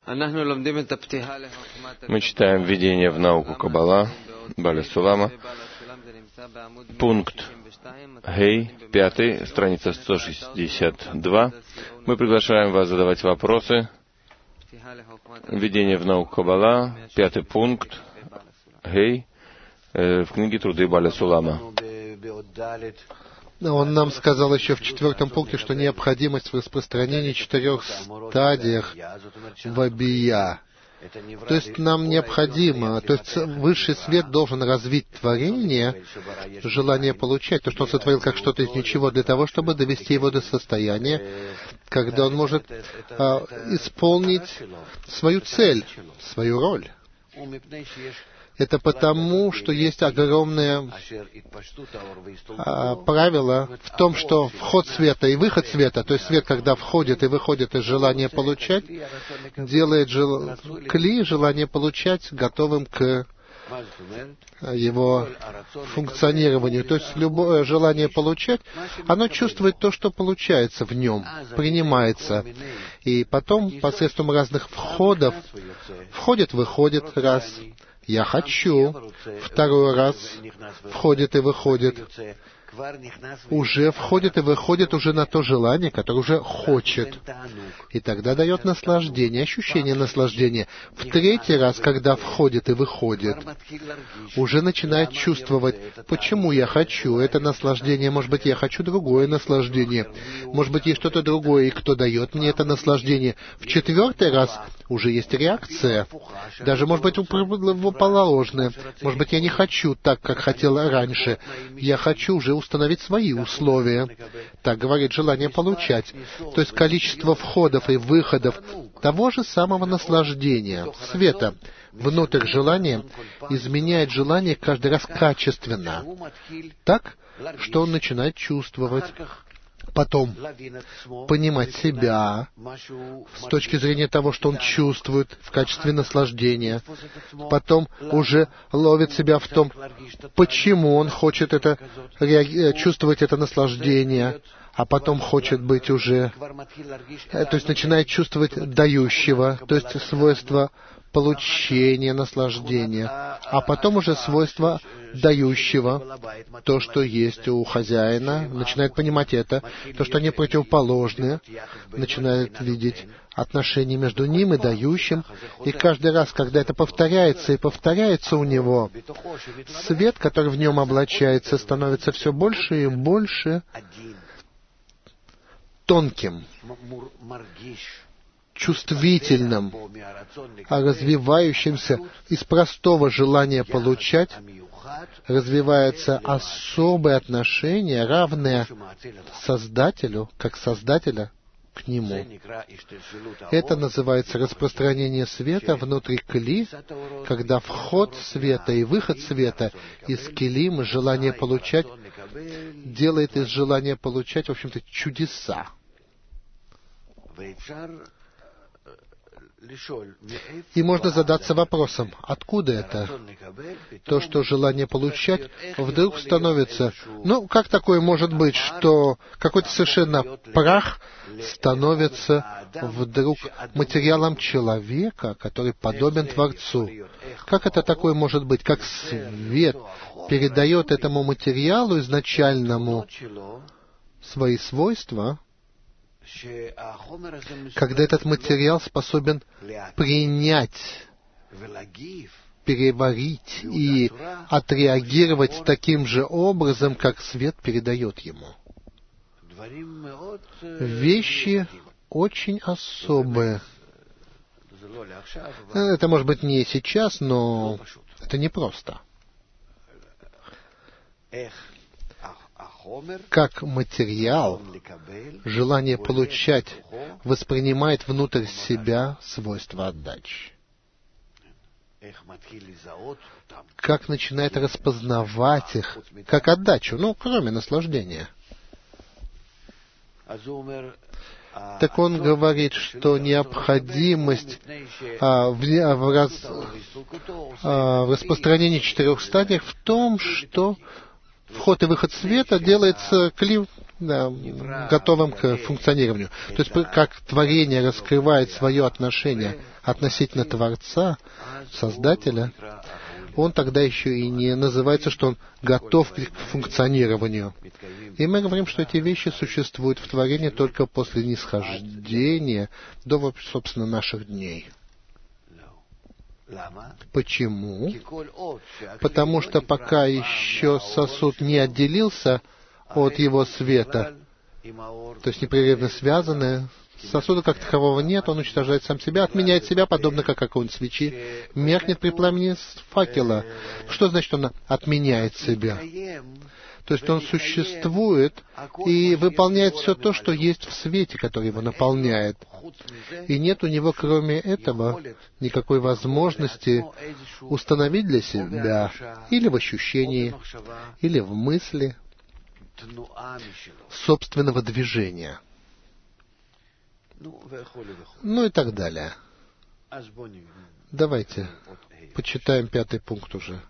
Мы читаем введение в науку Каббала, Баля Сулама, пункт Гей, 5, страница 162. Мы приглашаем вас задавать вопросы. Введение в науку Каббала, 5 пункт Гей, в книге Труды Баля Сулама. Он нам сказал еще в 4 пункте, что необходимость в распространении 4 стадиях вабия. То есть нам необходимо, то есть высший свет должен развить творение, желание получать, то, что он сотворил как что-то из ничего, для того, чтобы довести его до состояния, когда он может исполнить свою цель, свою роль. Это потому, что есть огромное правило в том, что вход света и выход света, то есть свет, когда входит и выходит из желания получать, делает кли, желание получать, готовым к его функционированию. То есть любое желание получать, оно чувствует то, что получается в нем, принимается. И потом, посредством разных входов, входит, выходит, раз. «Я хочу», второй раз входит и выходит, уже входит и выходит уже на то желание, которое уже хочет. И тогда дает наслаждение, ощущение наслаждения. В 3-й раз, когда входит и выходит, уже начинает чувствовать, почему я хочу это наслаждение. Может быть, я хочу другое наслаждение. Может быть, есть что-то другое, и кто дает мне это наслаждение. В 4-й раз уже есть реакция. Даже, может быть, противоположная. Может быть, я не хочу так, как хотела раньше. Я хочу уже установить свои условия. Так говорит желание получать. То есть количество входов и выходов того же самого наслаждения, света, внутрь желания, изменяет желание каждый раз качественно. Так, что он начинает чувствовать. Потом понимать себя с точки зрения того, что он чувствует в качестве наслаждения. Потом уже ловит себя в том, почему он хочет чувствовать это наслаждение, а потом хочет быть уже, то есть начинает чувствовать дающего, то есть свойство получения наслаждения, а потом уже свойство дающего, то, что есть у хозяина, начинает понимать это, то, что они противоположны, начинает видеть отношения между ним и дающим, и каждый раз, когда это повторяется и повторяется у него, свет, который в нем облачается, становится все больше и больше тонким, чувствительным, развивающимся из простого желания получать, развивается особое отношение, равное Создателю, как Создателя к Нему. Это называется распространение света внутри кли, когда вход света и выход света из килим, желание получать, делает из желания получать, в общем-то, чудеса. И можно задаться вопросом, откуда это? То, что желание получать вдруг становится... как такое может быть, что какой-то совершенно прах становится вдруг материалом человека, который подобен Творцу? Как это такое может быть? Как свет передает этому материалу изначальному свои свойства, когда этот материал способен принять, переварить и отреагировать таким же образом, как свет передает ему. Вещи очень особые. Это может быть не сейчас, но это непросто. Как материал, желание получать воспринимает внутрь себя свойства отдачи. Как начинает распознавать их как отдачу, кроме наслаждения. Так он говорит, что необходимость в распространении 4 стадий в том, что вход и выход света делается готовым к функционированию. То есть, как творение раскрывает свое отношение относительно Творца, Создателя, он тогда еще и не называется, что он готов к функционированию. И мы говорим, что эти вещи существуют в творении только после нисхождения до, собственно, наших дней. Почему? Потому что пока еще сосуд не отделился от его света, то есть непрерывно связаны, сосуда как такового нет, он уничтожает сам себя, отменяет себя, подобно как огонь свечи, меркнет при пламени факела. Что значит, он отменяет себя? То есть он существует и выполняет все то, что есть в свете, который его наполняет. И нет у него, кроме этого, никакой возможности установить для себя или в ощущении, или в мысли собственного движения. Ну и так далее. Давайте почитаем 5 пункт уже.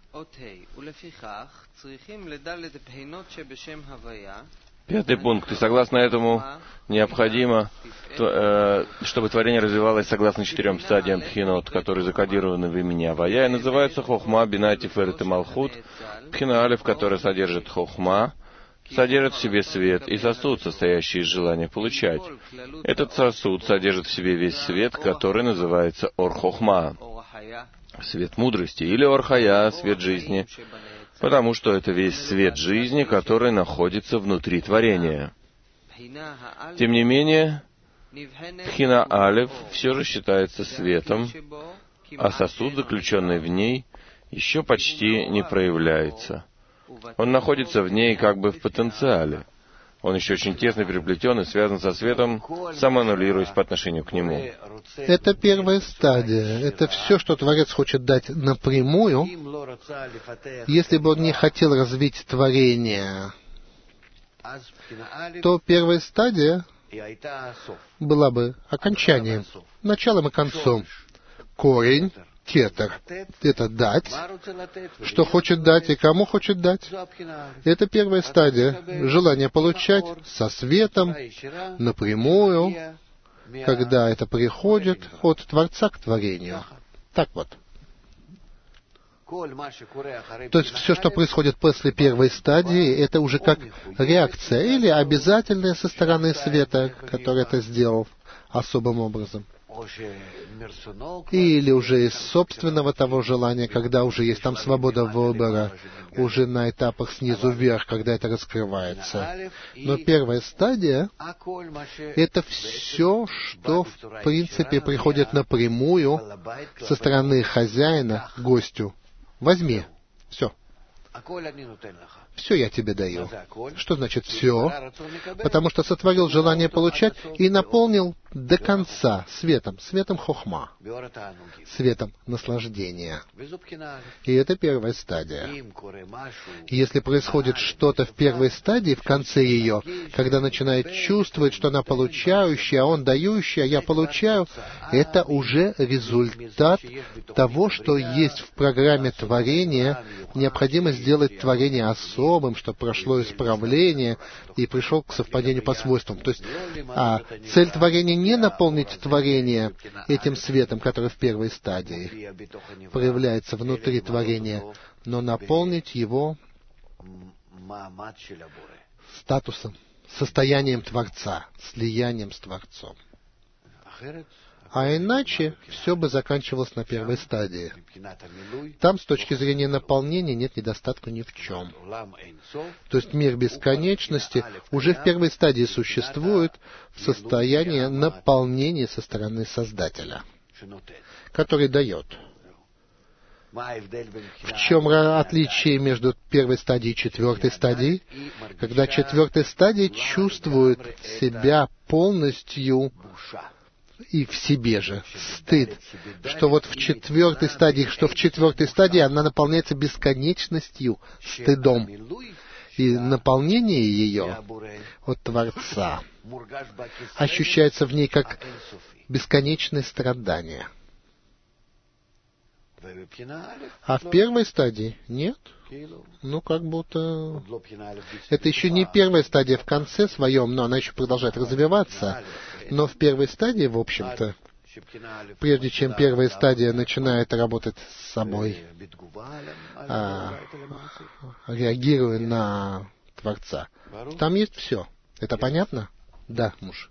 5 пункт. И согласно этому необходимо, чтобы творение развивалось согласно 4 стадиям пхинот, которые закодированы в имени Авая, и называются Хохма, Бина, Тиферет и Малхут. Пхина Алеф, которая содержит Хохма, содержит в себе свет и сосуд, состоящий из желания получать. Этот сосуд содержит в себе весь свет, который называется Ор-Хохма, свет мудрости, или Ор-Хая, свет жизни, потому что это весь свет жизни, который находится внутри творения. Тем не менее, Пхина Алеф все же считается светом, а сосуд, заключенный в ней, еще почти не проявляется. Он находится в ней как бы в потенциале. Он еще очень тесно переплетен и связан со светом, самоаннулируясь по отношению к нему. Это первая стадия. Это все, что Творец хочет дать напрямую. Если бы он не хотел развить творение, то первая стадия была бы окончанием, началом и концом. Корень, кетер, это дать, что хочет дать и кому хочет дать. Это первая стадия. Желание получать со светом, напрямую, когда это приходит от Творца к творению. Так вот. То есть все, что происходит после первой стадии, это уже как реакция или обязательная со стороны света, который это сделал особым образом. Или уже из собственного того желания, когда уже есть там свобода выбора, уже на этапах снизу вверх, когда это раскрывается. Но первая стадия — это все, что в принципе приходит напрямую со стороны хозяина к гостю. Возьми. Все. Все я тебе даю. Что значит все? Потому что сотворил желание получать и наполнил до конца светом, светом хохма, светом наслаждения. И это первая стадия. Если происходит что-то в первой стадии, в конце ее, когда начинает чувствовать, что она получающая, а он дающий, а я получаю, это уже результат того, что есть в программе творения. Необходимо сделать творение особым, чтобы прошло исправление и пришел к совпадению по свойствам. То есть цель творения не наполнить творение этим светом, который в первой стадии проявляется внутри творения, но наполнить его статусом, состоянием Творца, слиянием с Творцом. А иначе все бы заканчивалось на первой стадии. Там, с точки зрения наполнения, нет недостатка ни в чем. То есть мир бесконечности уже в первой стадии существует в состоянии наполнения со стороны Создателя, который дает. В чем отличие между первой стадией и четвертой стадией? Когда четвертая стадия чувствует себя полностью и в себе же стыд, что вот в четвертой стадии, она наполняется бесконечностью, стыдом. И наполнение ее от Творца ощущается в ней как бесконечное страдание. А в первой стадии нет. Ну, как будто... Это еще не первая стадия в конце своем, но она еще продолжает развиваться. Но в первой стадии, в общем-то, прежде чем первая стадия начинает работать с собой, реагируя на Творца, там есть все. Это понятно? Да, муж.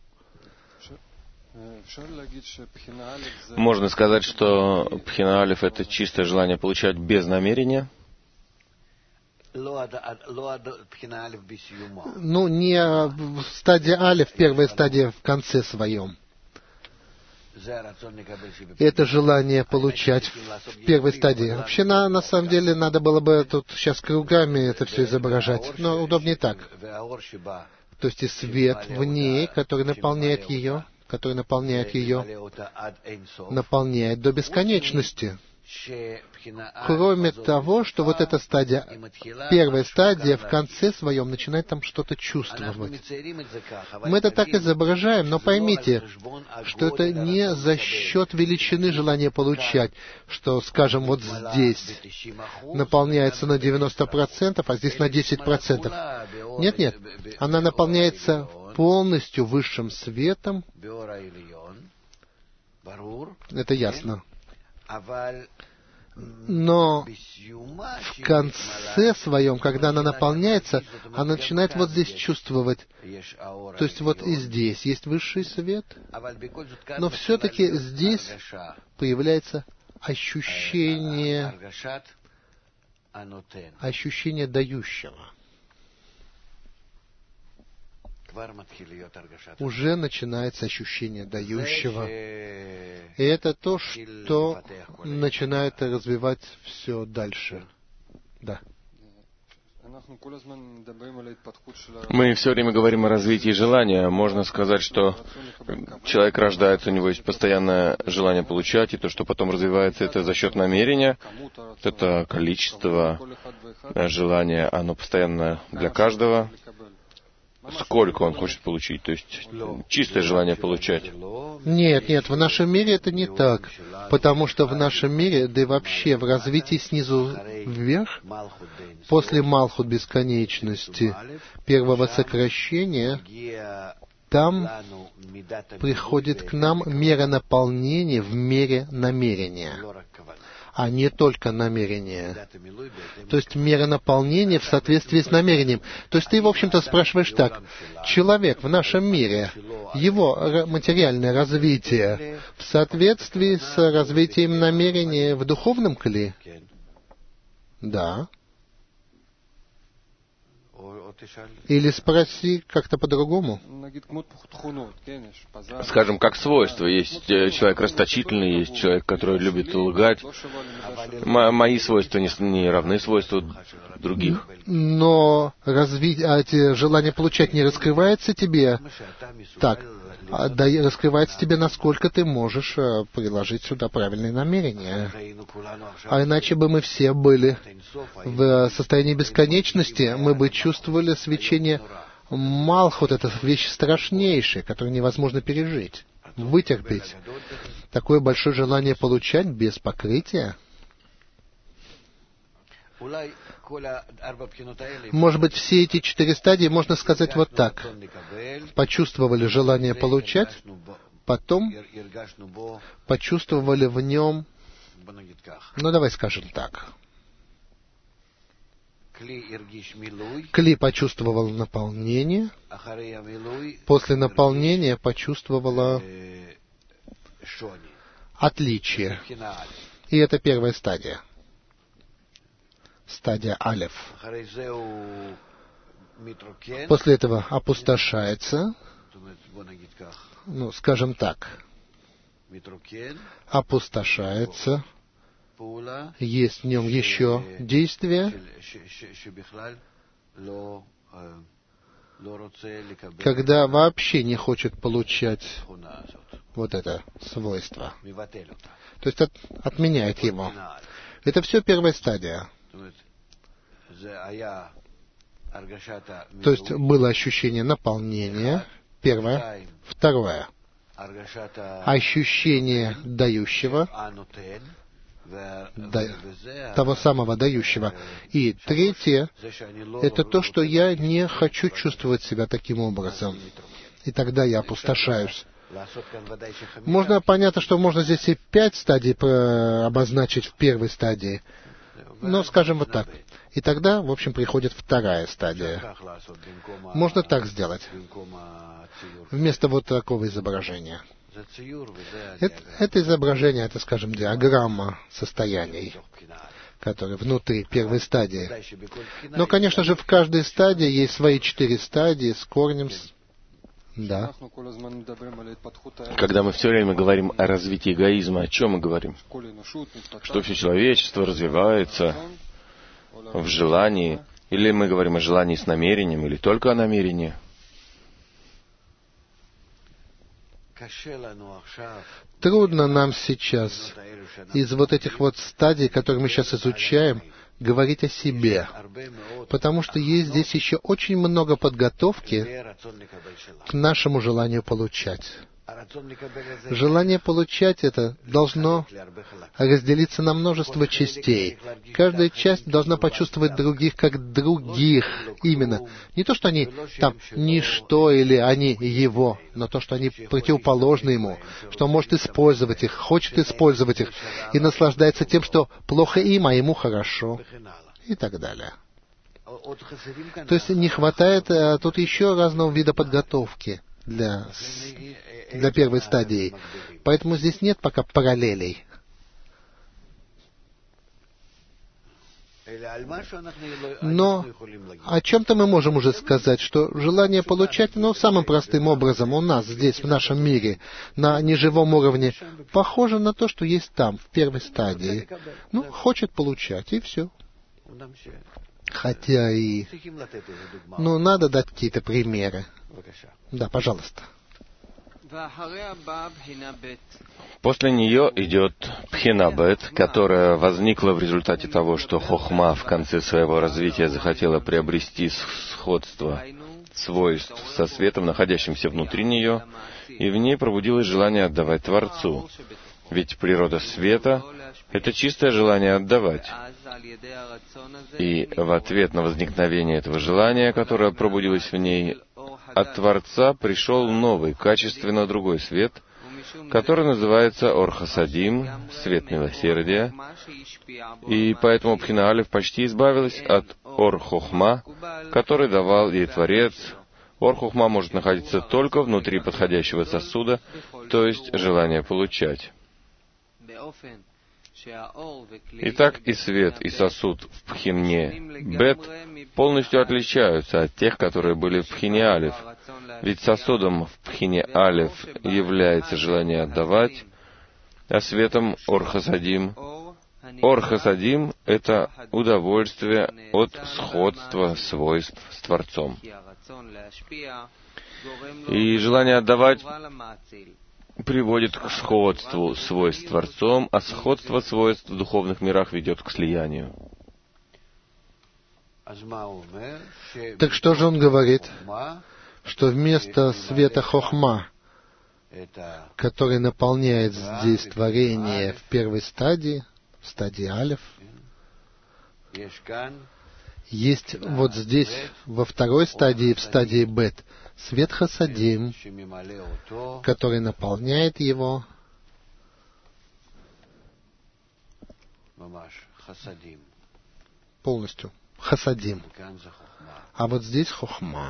Можно сказать, что Пхина Алеф — это чистое желание получать без намерения. Ну, не стадия Алеф, первая стадия в конце своем. Это желание получать в первой стадии. Вообще, на самом деле, надо было бы тут сейчас кругами это все изображать. Но удобнее так. То есть и свет в ней, который наполняет ее, наполняет до бесконечности. Кроме того, что вот эта стадия, первая стадия в конце своем начинает там что-то чувствовать. Мы это так изображаем, но поймите, что это не за счет величины желания получать, что, скажем, вот здесь наполняется на 90%, а здесь на 10%. Нет, она наполняется полностью высшим светом. Это ясно. Но в конце своем, когда она наполняется, она начинает вот здесь чувствовать. То есть вот и здесь есть высший свет, но все-таки здесь появляется ощущение дающего. Уже начинается ощущение дающего. И это то, что начинает развивать все дальше. Да. Мы все время говорим о развитии желания. Можно сказать, что человек рождается, у него есть постоянное желание получать, и то, что потом развивается, это за счет намерения. Это количество желания, оно постоянно для каждого. Сколько он хочет получить, то есть чистое желание получать. Нет, в нашем мире это не так, потому что в нашем мире, да и вообще в развитии снизу вверх, после Малхут бесконечности, первого сокращения, там приходит к нам мера наполнения в мере намерения, а не только намерение. То есть мера наполнения в соответствии с намерением. То есть ты, в общем-то, спрашиваешь так. Человек в нашем мире, его материальное развитие в соответствии с развитием намерения в духовном кли? Да. Или спроси как-то по-другому. Скажем, как свойство. Есть человек расточительный, есть человек, который любит лгать. Мои свойства не равны свойству других. Но желание получать не раскрывается тебе так. Раскрывается тебе, насколько ты можешь приложить сюда правильные намерения. А иначе бы мы все были в состоянии бесконечности, мы бы чувствовали свечение Малхут. Это вещь страшнейшая, которую невозможно пережить, вытерпеть. Такое большое желание получать без покрытия. Может быть, все эти 4 стадии можно сказать вот так. Почувствовали желание получать, потом почувствовали в нем, ну давай скажем так. Кли почувствовал наполнение, после наполнения почувствовала отличие. И это первая стадия. Стадия Алеф. После этого опустошается, ну, скажем так, опустошается, есть в нем еще действия, когда вообще не хочет получать вот это свойство. То есть отменяет его. Это все первая стадия. То есть было ощущение наполнения, первое. Второе. Ощущение дающего, того самого дающего. И третье — это то, что я не хочу чувствовать себя таким образом. И тогда я опустошаюсь. Можно, понятно, что можно здесь и 5 стадий обозначить в первой стадии. Но, скажем вот так. И тогда, в общем, приходит вторая стадия. Можно так сделать. Вместо вот такого изображения. Это изображение, это, скажем, диаграмма состояний, которые внутри первой стадии. Но, конечно же, в каждой стадии есть свои 4 стадии с корнем. Да. Когда мы все время говорим о развитии эгоизма, о чем мы говорим? Что все человечество развивается в желании, или мы говорим о желании с намерением, или только о намерении? Трудно нам сейчас из вот этих вот стадий, которые мы сейчас изучаем, говорить о себе, потому что есть здесь еще очень много подготовки к нашему желанию получать. Желание получать это должно разделиться на множество частей. Каждая часть должна почувствовать других как других. Именно. Не то, что они там ничто или они его, но то, что они противоположны ему, что он может использовать их, хочет использовать их и наслаждается тем, что плохо им, а ему хорошо. И так далее. То есть не хватает тут еще разного вида подготовки для первой стадии. Поэтому здесь нет пока параллелей. Но о чем-то мы можем уже сказать, что желание получать, самым простым образом у нас здесь, в нашем мире, на неживом уровне, похоже на то, что есть там, в первой стадии. Хочет получать, и все. Хотя и... надо дать какие-то примеры. Да, пожалуйста. После нее идет Пхина Бет, которая возникла в результате того, что Хохма в конце своего развития захотела приобрести сходство свойств со светом, находящимся внутри нее, и в ней пробудилось желание отдавать Творцу. Ведь природа света — это чистое желание отдавать. И в ответ на возникновение этого желания, которое пробудилось в ней, от Творца пришел новый, качественно другой свет, который называется Ор-Хасадим, свет милосердия, и поэтому Пхина Алеф почти избавилась от Ор-Хохма, который давал ей Творец. Ор-Хохма может находиться только внутри подходящего сосуда, то есть желание получать. Итак, и свет, и сосуд в Пхине Бет полностью отличаются от тех, которые были в Пхине Алеф. Ведь сосудом в Пхине Алеф является желание отдавать, а светом Ор-Хасадим. Ор-Хасадим — это удовольствие от сходства свойств с Творцом. И желание отдавать приводит к сходству свойств с Творцом, а сходство свойств в духовных мирах ведет к слиянию. Так что же он говорит? Что вместо света Хохма, который наполняет здесь творение в первой стадии, в стадии Алеф, есть вот здесь, во второй стадии, в стадии Бет, свет Хасадим, который наполняет его полностью. Хасадим. А вот здесь Хохма.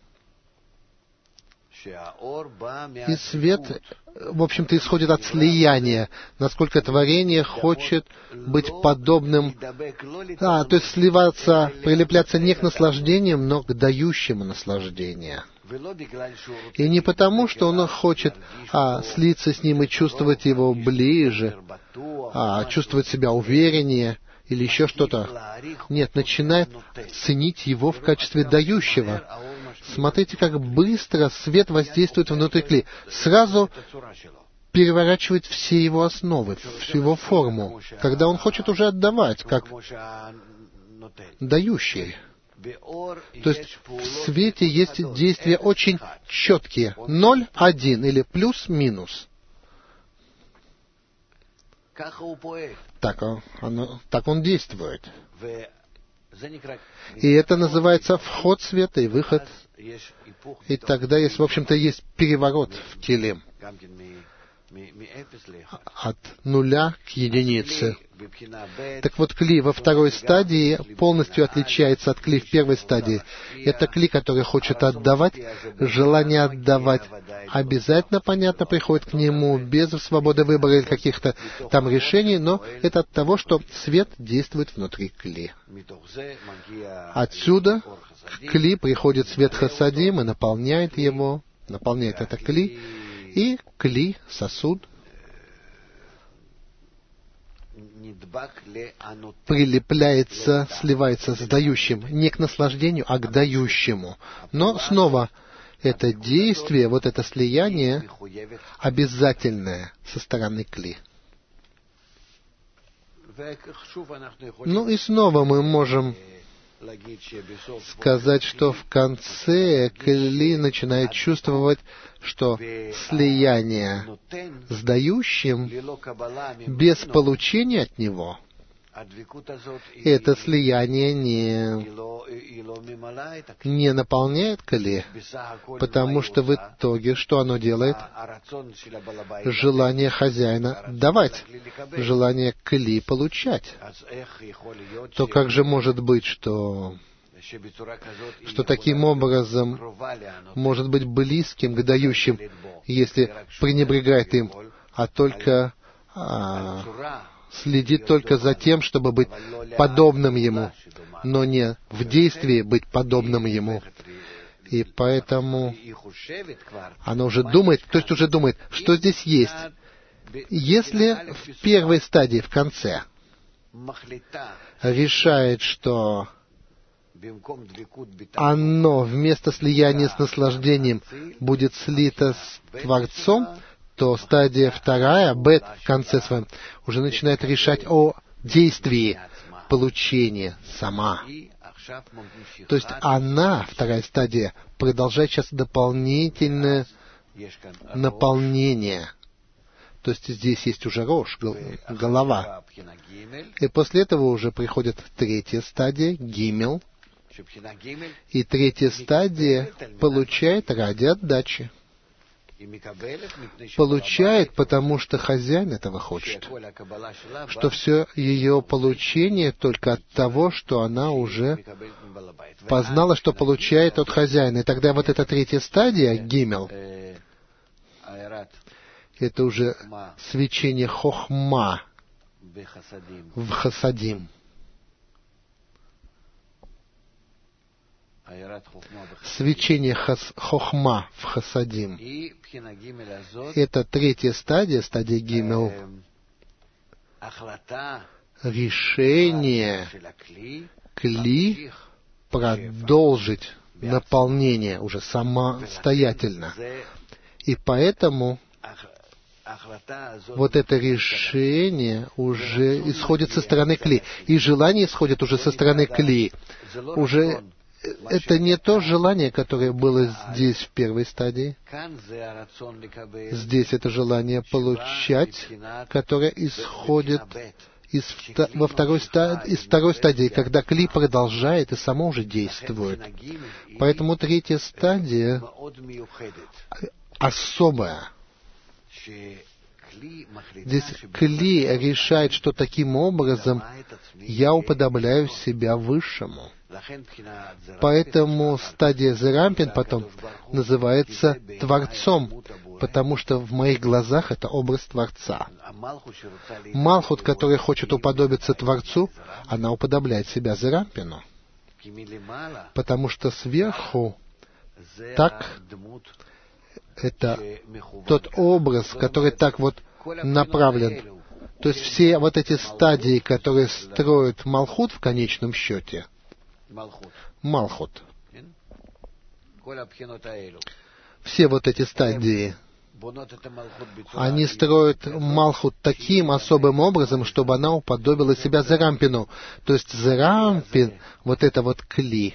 И свет, в общем-то, исходит от слияния, насколько творение хочет быть подобным, то есть сливаться, прилепляться не к наслаждениям, но к дающему наслаждение. И не потому, что он хочет слиться с ним и чувствовать его ближе, чувствовать себя увереннее или еще что-то. Нет, начинает ценить его в качестве дающего. Смотрите, как быстро свет воздействует внутри кли. Сразу переворачивает все его основы, всю его форму, когда он хочет уже отдавать, как дающий. То есть в свете есть действия очень четкие. 0, 1 или плюс-минус. так он действует. И это называется вход света и выход. И тогда есть, в общем-то, есть переворот в теле от нуля к единице. Так вот, кли во второй стадии полностью отличается от кли в первой стадии. Это кли, который хочет отдавать, желание отдавать обязательно, понятно, приходит к нему без свободы выбора или каких-то там решений, но это от того, что свет действует внутри кли. Отсюда к кли приходит свет хасадим и наполняет его, наполняет это кли, и кли, сосуд, прилепляется, сливается с дающим, не к наслаждению, а к дающему. Но снова это действие, вот это слияние обязательное со стороны кли. Ну и снова мы можем сказать, что в конце кли начинает чувствовать, что слияние с дающим без получения от него, это слияние не наполняет кли, потому что в итоге что оно делает? Желание хозяина давать, желание кли получать. То как же может быть, что таким образом может быть близким к дающим, если пренебрегает им, а только следит только за тем, чтобы быть подобным ему, но не в действии быть подобным ему. И поэтому она уже думает, то есть уже думает, что здесь есть. Если в первой стадии, в конце, решает, что оно вместо слияния с наслаждением будет слито с Творцом, то стадия вторая, бет, в конце своем, уже начинает решать о действии получения сама. То есть она, вторая стадия, продолжает сейчас дополнительное наполнение. То есть здесь есть уже рош, голова. И после этого уже приходит третья стадия, гимел. И третья стадия получает ради отдачи. Получает, потому что хозяин этого хочет. Что все ее получение только от того, что она уже познала, что получает от хозяина. И тогда вот эта третья стадия, гимел, это уже свечение хохма в хасадим. Свечение хохма в хасадим. Это третья стадия, стадия гимел. Решение кли продолжить наполнение уже самостоятельно. И поэтому вот это решение уже исходит со стороны кли. И желание исходит уже со стороны кли. Уже это не то желание, которое было здесь в первой стадии. Здесь это желание получать, которое исходит из второй стадии, когда кли продолжает и само уже действует. Поэтому третья стадия особая. Здесь кли решает, что таким образом я уподобляю себя высшему. Поэтому стадия Зерампин потом называется Творцом, потому что в моих глазах это образ Творца. Малхут, который хочет уподобиться Творцу, она уподобляет себя Зерампину. Потому что сверху так это тот образ, который так вот направлен. То есть все вот эти стадии, которые строят Малхут в конечном счете, Малхут. Все вот эти стадии, они строят Малхут таким особым образом, чтобы она уподобила себя Зерампину. То есть Зерампин, вот это вот кли,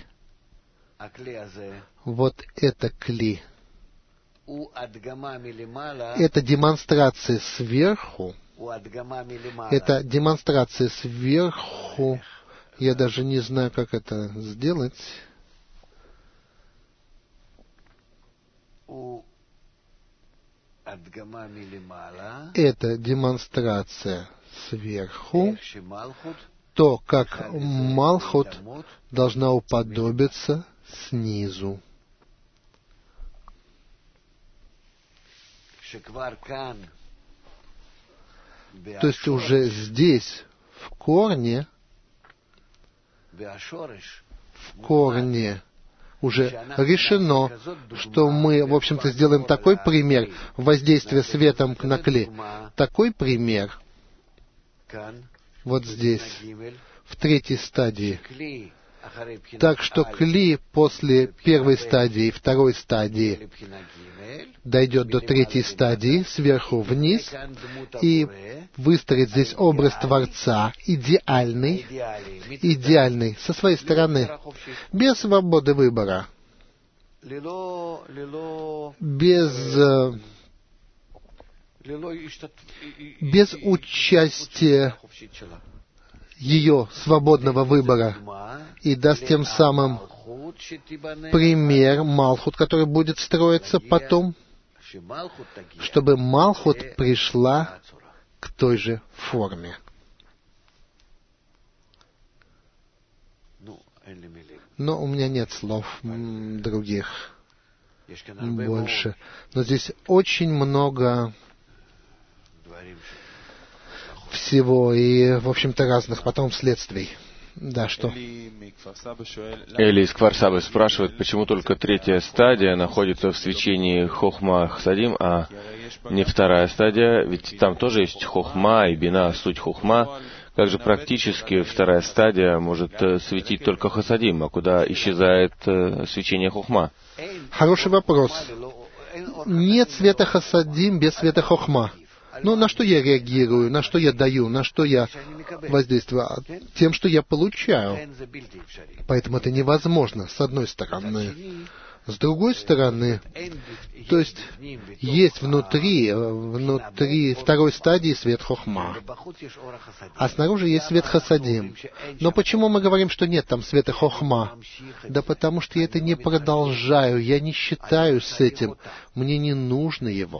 вот это кли, это демонстрация сверху Это демонстрация сверху. Я даже не знаю, как это сделать. Это демонстрация сверху. То, как Малхут должна уподобиться снизу. То есть уже здесь, в корне уже решено, что мы, в общем-то, сделаем такой пример воздействия светом на кли. Такой пример вот здесь, в третьей стадии. Так что кли после первой стадии и второй стадии дойдет до третьей стадии, сверху вниз, и выстроит здесь образ Творца, идеальный, со своей стороны, без свободы выбора, без участия ее свободного выбора, и даст тем самым пример Малхут, который будет строиться потом, чтобы Малхут пришла к той же форме. Но у меня нет слов других больше. Но здесь очень много всего и, в общем-то, разных потом следствий. Да, что? Эли из Квар-Сабы спрашивает, почему только третья стадия находится в свечении Хохма Хасадим, а не вторая стадия, ведь там тоже есть Хохма и Бина, суть Хохма. Как же практически вторая стадия может светить только Хасадим, а куда исчезает свечение Хохма? Хороший вопрос. Нет света Хасадим без света Хохма. Но на что я реагирую, на что я даю, на что я воздействую? Тем, что я получаю. Поэтому это невозможно, с одной стороны. С другой стороны, то есть есть внутри второй стадии свет Хохма, а снаружи есть свет Хасадим. Но почему мы говорим, что нет там света Хохма? Да потому что я это не продолжаю, я не считаю с этим, мне не нужно его.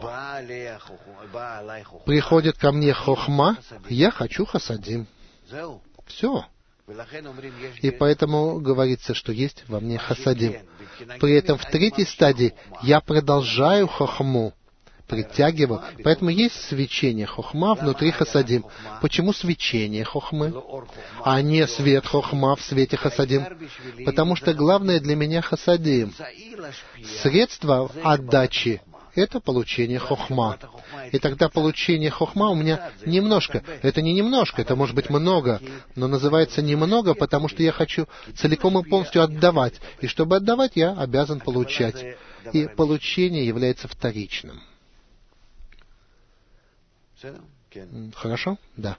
Приходит ко мне Хохма, я хочу Хасадим. Все. И поэтому говорится, что есть во мне Хасадим. При этом в третьей стадии я продолжаю Хохму, притягиваю. Поэтому есть свечение Хохма внутри Хасадим. Почему свечение Хохмы, а не свет Хохма в свете Хасадим? Потому что главное для меня Хасадим. Средство отдачи — это получение Хохма. И тогда получение Хохма у меня немножко. Это не немножко, это может быть много, но называется немного, потому что я хочу целиком и полностью отдавать. И чтобы отдавать, я обязан получать. И получение является вторичным. Хорошо? Да.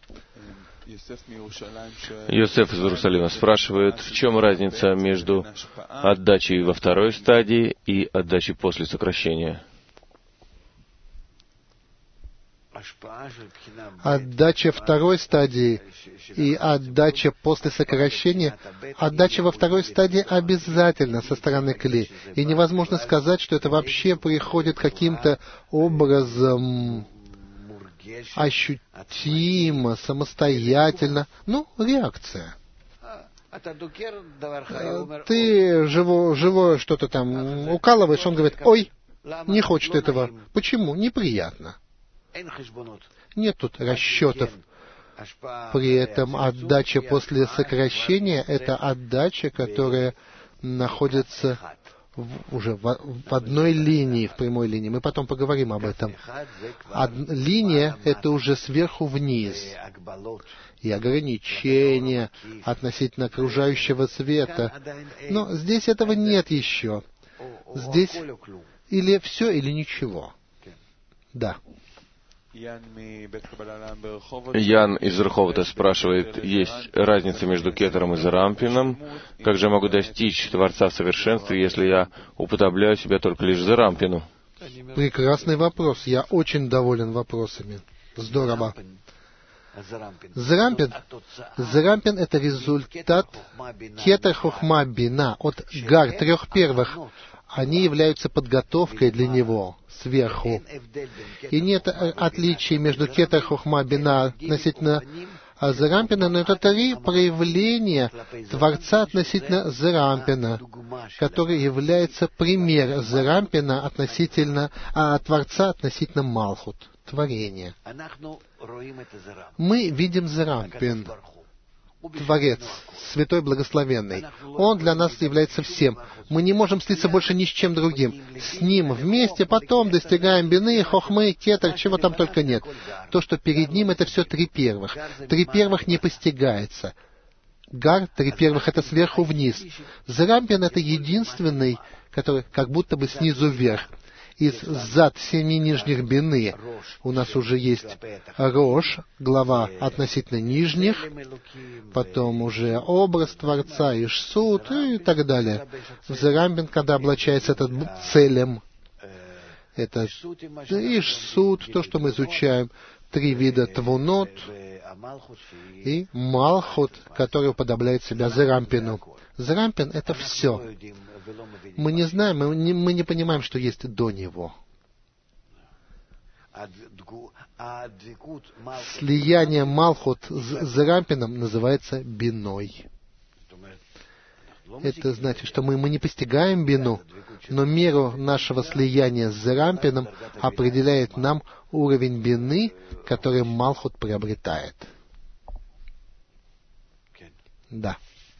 Йосеф из Иерусалима спрашивает, в чем разница между отдачей во второй стадии и отдачей после сокращения? Отдача второй стадии и отдача после сокращения. Отдача во второй стадии обязательно со стороны кли. И невозможно сказать, что это вообще приходит каким-то образом ощутимо, самостоятельно. Реакция. Ты живое что-то там укалываешь, он говорит, ой, не хочет этого. Почему? Неприятно. Нет тут расчетов. При этом отдача после сокращения — это отдача, которая находится уже в одной линии, в прямой линии. Мы потом поговорим об этом. Линия — это уже сверху вниз. И ограничения относительно окружающего света. Но здесь этого нет еще. Здесь или все, или ничего. Да. Ян из Рховота спрашивает, есть разница между Кетером и Зарампином? Как же я могу достичь Творца в совершенстве, если я уподобляю себя только лишь Зарампину? Прекрасный вопрос. Я очень доволен вопросами. Здорово. Зерампин — это результат кетер хохма бина от гар трех первых. Они являются подготовкой для него сверху. И нет отличий между кетер хохма бина относительно Зерампина, но это три проявления Творца относительно Зерампина, который является пример Зерампина относительно Творца относительно Малхут, творения. Мы видим Зерампин, Творец, Святой Благословенный. Он для нас является всем. Мы не можем слиться больше ни с чем другим. С Ним вместе потом достигаем бины, хохмы, кетер, чего там только нет. То, что перед Ним, это все три первых. Три первых не постигается. Гар, три первых, это сверху вниз. Зерампин — это единственный, который как будто бы снизу вверх. Из зад семи нижних бины у нас уже есть Рош, глава относительно нижних, потом уже образ Творца, Ишсуд и так далее. В Зерампин, когда облачается этот целем, это Ишсуд, то, что мы изучаем, три вида Твунот и Малхут, который уподобляет себя Зерампину. Зерампин — это все. Мы не знаем, мы не понимаем, что есть до него. Слияние Малхут с Зерампином называется биной. Это значит, что мы не постигаем бину, но меру нашего слияния с Зерампином определяет нам уровень бины, который Малхут приобретает. Да.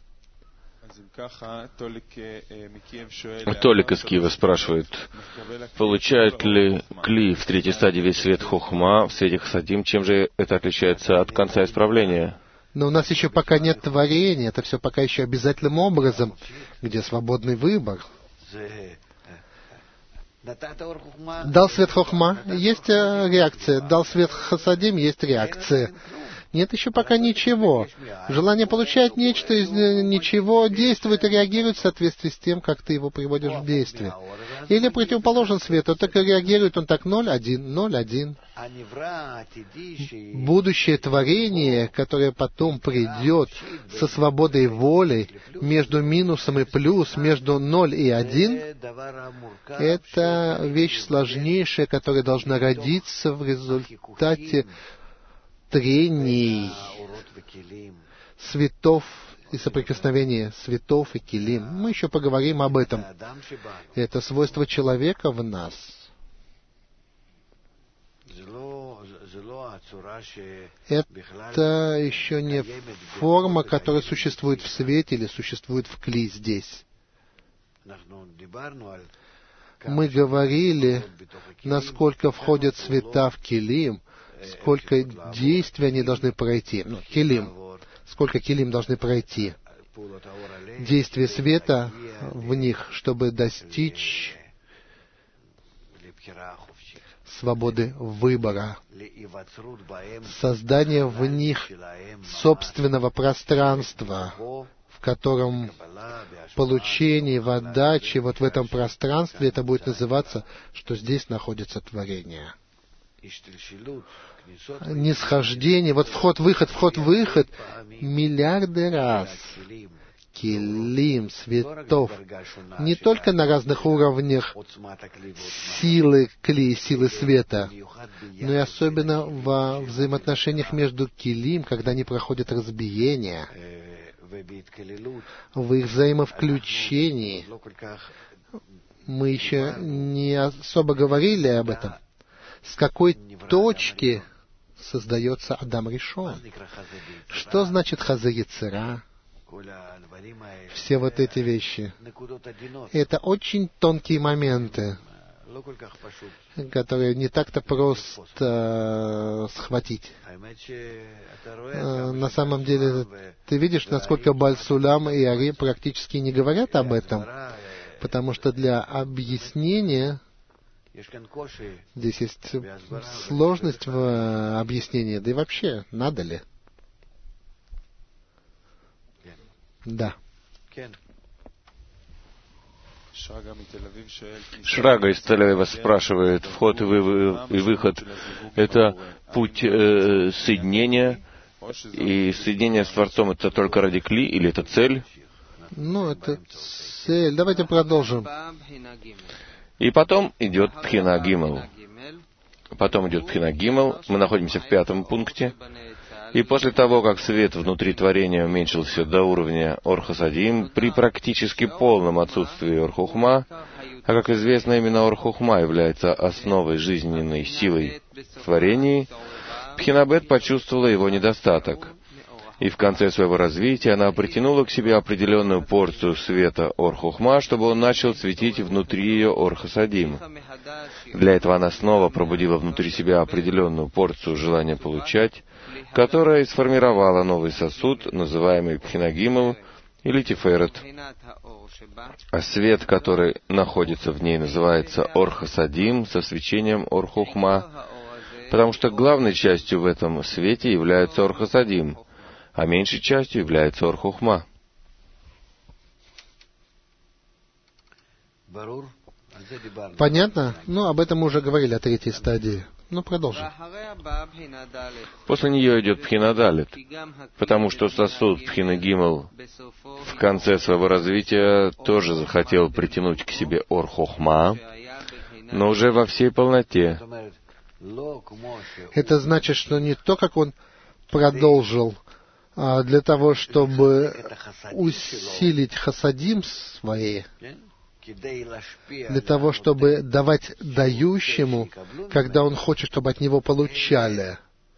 Толик из Киева спрашивает, получает ли Кли в третьей стадии весь свет Хохма в свете Хасадим? Чем же это отличается от конца исправления? Но у нас еще пока нет творения, это все пока еще обязательным образом, где свободный выбор. Дал свет Хохма, есть реакция. Дал свет Хасадим, есть реакция. Нет еще пока ничего. Желание получать нечто из ничего действует и реагирует в соответствии с тем, как ты его приводишь в действие. Или противоположен свету, так и реагирует он так 0-1, 0-1. Будущее творение, которое потом придет со свободой воли между минусом и плюс, между 0 и 1, это вещь сложнейшая, которая должна родиться в результате трений светов и соприкосновения светов и килим. Мы еще поговорим об этом. Это свойство человека в нас. Это еще не форма, которая существует в свете или существует в кли здесь. Мы говорили, насколько входят цвета в килим, сколько действий они должны пройти. Килим. Сколько килим должны пройти. Действие света в них, чтобы достичь свободы выбора. Создание в них собственного пространства, в котором получение, в отдаче, вот в этом пространстве, это будет называться, что здесь находится творение. Нисхождение, вот вход-выход, вход-выход, миллиарды раз. Килим, светов, не только на разных уровнях силы кли, силы света, но и особенно во взаимоотношениях между килим, когда они проходят разбиение, в их взаимовключении. Мы еще не особо говорили об этом. С какой точки создается Адам Ришон? Что значит Хазе Йецера? Все вот эти вещи. Это очень тонкие моменты, которые не так-то просто схватить. На самом деле, ты видишь, насколько Бааль Сулам и Ари практически не говорят об этом, потому что для объяснения здесь есть сложность в объяснении, да и вообще, надо ли? Да. Шрага из Тель-Авива спрашивает, вход и выход — это путь соединения, и соединение с Творцом — это только ради кли, или это цель? Ну, это цель. Давайте продолжим. И потом идет Пхина Гимел. Потом идет Пхина Гимел. Мы находимся в 5 пункте. И после того, как свет внутри творения уменьшился до уровня Ор-Хасадим, при практически полном отсутствии Ор-Хухма, а как известно, именно Ор-Хухма является основой жизненной силой в творении, Пхина-Бет почувствовала его недостаток. И в конце своего развития она притянула к себе определенную порцию света Ор-Хухма, чтобы он начал светить внутри ее Ор-Хасадим. Для этого она снова пробудила внутри себя определенную порцию желания получать, которая и сформировала новый сосуд, называемый Пхина-Гимел или Тиферет. А свет, который находится в ней, называется Ор-Хасадим со свечением Ор-Хухма, потому что главной частью в этом свете является Ор-Хасадим, а меньшей частью является Ор-Хухма. Понятно? Ну, об этом мы уже говорили, о 3-й стадии. Ну, продолжим. После нее идет Пхина Далет, потому что сосуд Пхина Гимел в конце своего развития тоже захотел притянуть к себе Ор-Хохма, но уже во всей полноте. Это значит, что не то, как он продолжил для того, чтобы усилить хасадим свои, для того, чтобы давать дающему, когда он хочет, чтобы от него получали.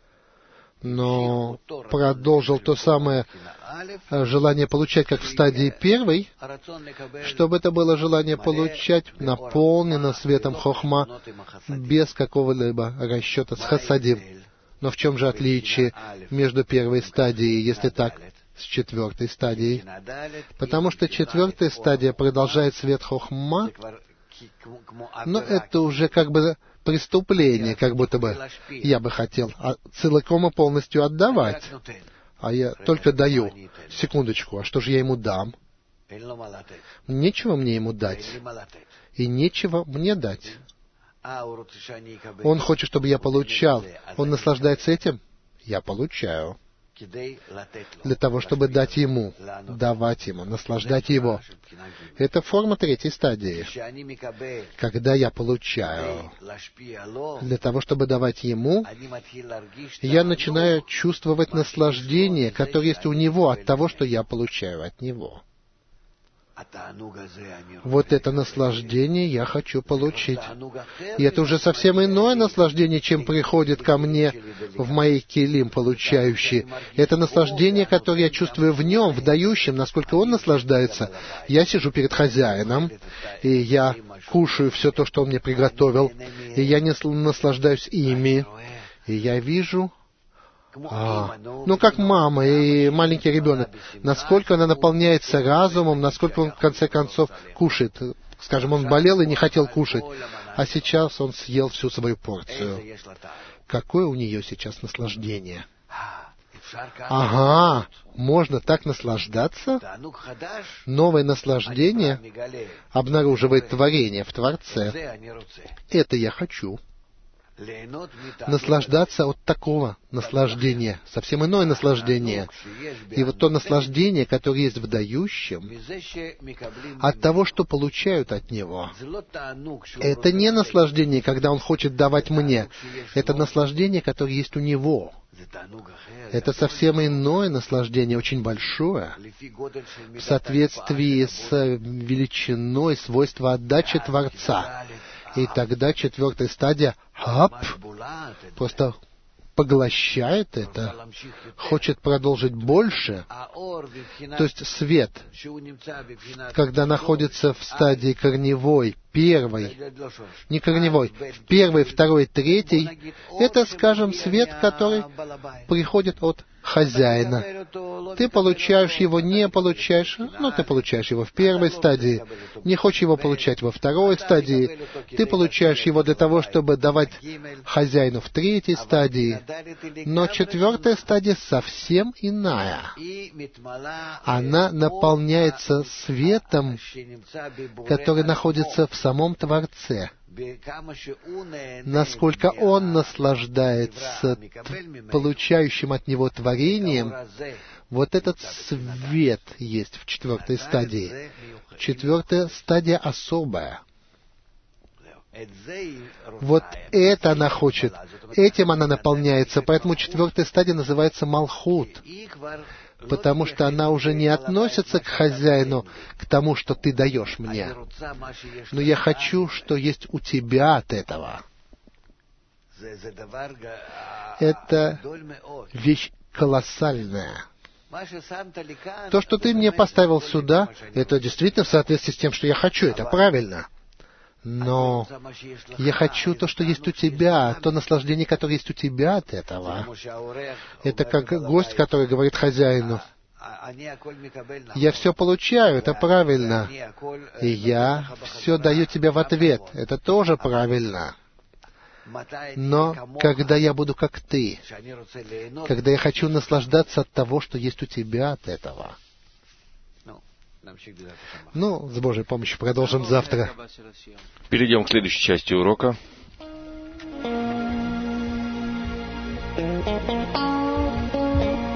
Но продолжил то самое желание получать, как в стадии 1, чтобы это было желание получать, наполнено светом хохма, без какого-либо расчета с хасадим. Но в чем же отличие между 1 стадией, если так, с 4 стадией? Потому что 4 стадия продолжает свет хохма, но это уже как бы преступление, как будто бы я бы хотел целиком и полностью отдавать, а я только даю. Секундочку, а что же я ему дам? Нечего мне ему дать, и нечего мне дать. Он хочет, чтобы я получал. Он наслаждается этим? Я получаю. Для того, чтобы дать ему, давать ему, наслаждать его. Это форма 3 стадии. Когда я получаю, для того, чтобы давать ему, я начинаю чувствовать наслаждение, которое есть у него от того, что я получаю от него. Вот это наслаждение я хочу получить. И это уже совсем иное наслаждение, чем приходит ко мне в моей келим получающий. Это наслаждение, которое я чувствую в нем, в дающем, насколько он наслаждается. Я сижу перед хозяином, и я кушаю все то, что он мне приготовил, и я наслаждаюсь ими, и я вижу... Ну, как мама и маленький ребенок. Насколько она наполняется разумом, насколько он, в конце концов, кушает. Скажем, он болел и не хотел кушать, а сейчас он съел всю свою порцию. Какое у нее сейчас наслаждение? Ага, можно так наслаждаться? Новое наслаждение обнаруживает творение в Творце. Это я хочу. Наслаждаться от такого наслаждения, совсем иное наслаждение. И вот то наслаждение, которое есть в дающем, от того, что получают от него. Это не наслаждение, когда он хочет давать мне. Это наслаждение, которое есть у него. Это совсем иное наслаждение, очень большое, в соответствии с величиной свойства отдачи Творца. И тогда 4 стадия просто поглощает это, хочет продолжить больше. То есть свет, когда находится в стадии корневой, 1, не корневой, 1, 2, 3, это, скажем, свет, который приходит от хозяина. Ты получаешь его, не получаешь, ты получаешь его в первой стадии, не хочешь его получать во второй стадии, ты получаешь его для того, чтобы давать хозяину в третьей стадии, но четвертая стадия совсем иная. Она наполняется светом, который находится в самом Творце. Насколько он наслаждается получающим от него творением, вот этот свет есть в четвертой стадии. Четвертая стадия особая. Вот это она хочет, этим она наполняется, поэтому четвертая стадия называется Малхут, потому что она уже не относится к хозяину, к тому, что ты даешь мне. Но я хочу, что есть у тебя от этого. Это вещь колоссальная. То, что ты мне поставил сюда, это действительно в соответствии с тем, что я хочу, это правильно. Но я хочу то, что есть у тебя, то наслаждение, которое есть у тебя от этого. Это как гость, который говорит хозяину: я все получаю, это правильно. И я все даю тебе в ответ, это тоже правильно. Но когда я буду как ты, когда я хочу наслаждаться от того, что есть у тебя от этого. С Божьей помощью продолжим завтра. Перейдем к следующей части урока.